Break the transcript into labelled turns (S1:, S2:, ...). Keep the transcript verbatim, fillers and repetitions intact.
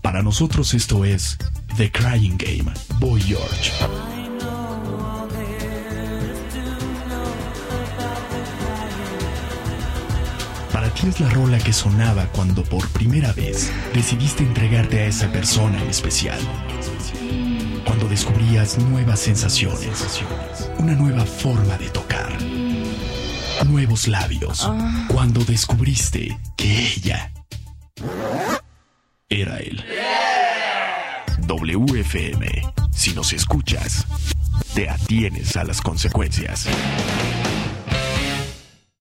S1: Para nosotros esto es The Crying Game, Boy George. Para ti es la rola que sonaba cuando por primera vez decidiste entregarte a esa persona en especial. Cuando descubrías nuevas sensaciones, una nueva forma de tocar, nuevos labios. Cuando descubriste que ella era él. W F M. Si nos escuchas, te atienes a las consecuencias.